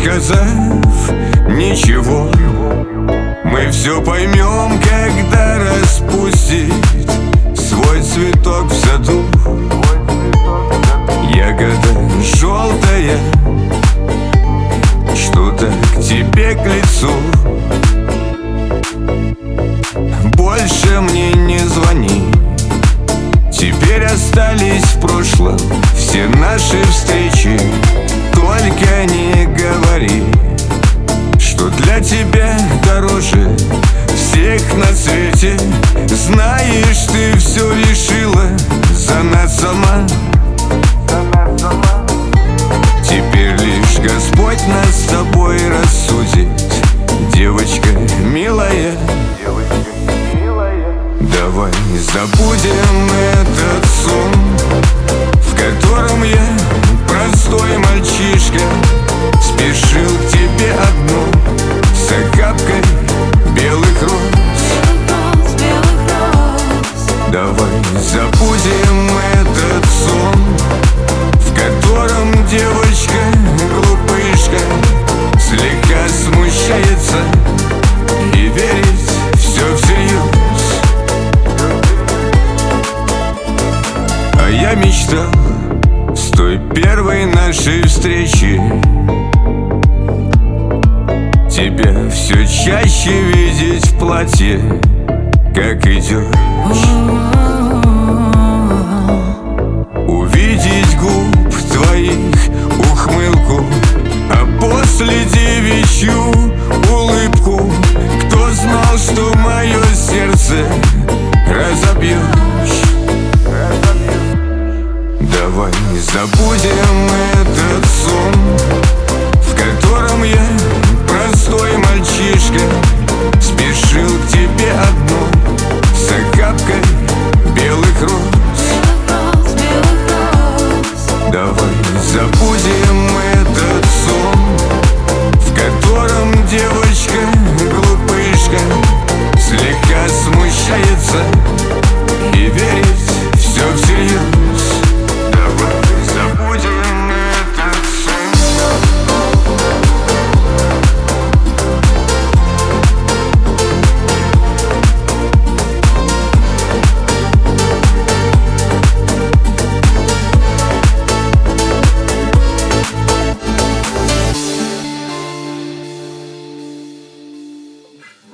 сказав ничего. Мы все поймем, когда распустит свой цветок в саду. Ягода желтая, что-то к тебе к лицу. Больше мне не звони, теперь остались в прошлом все наши встречи. Только не говори, что для тебя дороже всех на свете. Знаешь, ты все решила за нас сама. Теперь лишь Господь нас с тобой рассудит, девочка милая. Давай забудем этот сон, в котором я, простой мальчишка, спешил к тебе одну с охапкой белых роз. Давай забудем этот сон, в котором девочка, глупышка, слегка смущается и верит все всерьез. А я мечтал с той первой нашей встречи тебя все чаще видеть в платье, как идешь. Увидеть губ твоих ухмылку, а после девичью улыбку. Кто знал, что мое сердце разобьешь? Давай забудем этот сон, в котором я, простой мальчишка, спешил к тебе одну с охапкой белых роз.